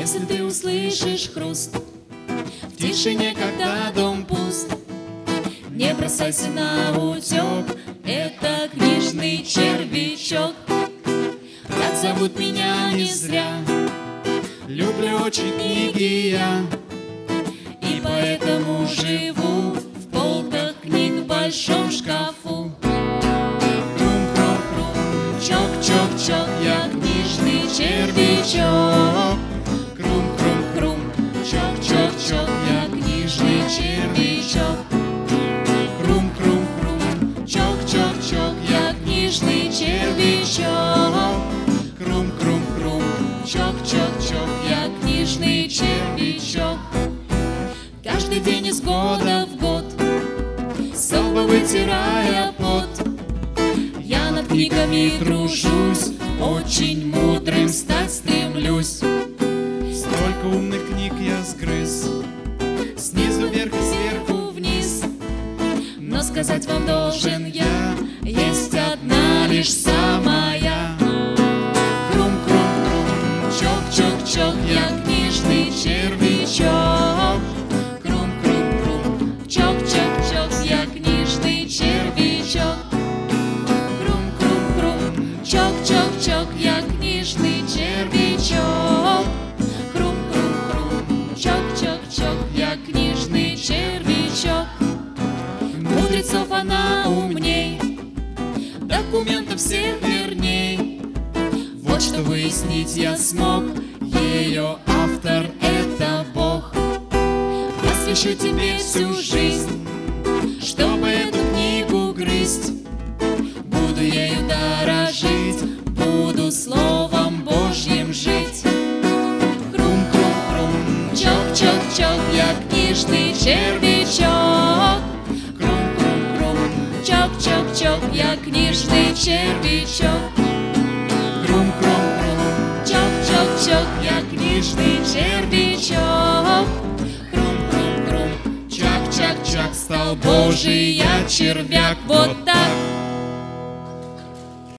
Если ты услышишь хруст в тишине, когда дом пуст, не бросайся на утек, это книжный червячок. Так зовут меня не зря, люблю очень книги я, и поэтому живу в полках книг в большом шкафу. Крум-крум-крум, чок-чок-чок, я книжный червячок. Крум-крум-крум, чок-чок-чок, я книжный червячок. Крум-крум-крум, чок-чок-чок, я книжный червячок. Крум-крум-крум, чок-чок-чок, я книжный червячок. Каждый день из года в год, с лба вытирая пот, я над книгами тружусь, очень мудрым стать стремлюсь. Столько умных книг я сгрыз, Снизу вверх и сверху вниз, но сказать вам должен я, есть одна лишь самая. Крум-крум-крум, чок-чок-чок, я книжный червячок. Крум-крум-крум, чок-чок-чок, я книжный червячок. Крум-крум-крум, чок-чок-чок, я книжный червячок. Крум-крум-крум, чок-чок-чок, я книжный червячок. Мудрецов она умней, документов всех верней. Вот что выяснить я смог, ее автор — это Бог. Посвящу тебе всю жизнь, чтобы эту книгу грызть. Буду ею дорожить, буду Словом Божьим жить. Крум-крум-крум, чок-чок-чок, я книжный червячок. Крум-крум-крум, чок-чок-чок, я книжный червячок. Крум-крум-крум, чок-чок-чок, я книжный червячок. Крум-крум-крум, чак-чак-чак, стал Божий я червяк. Вот так.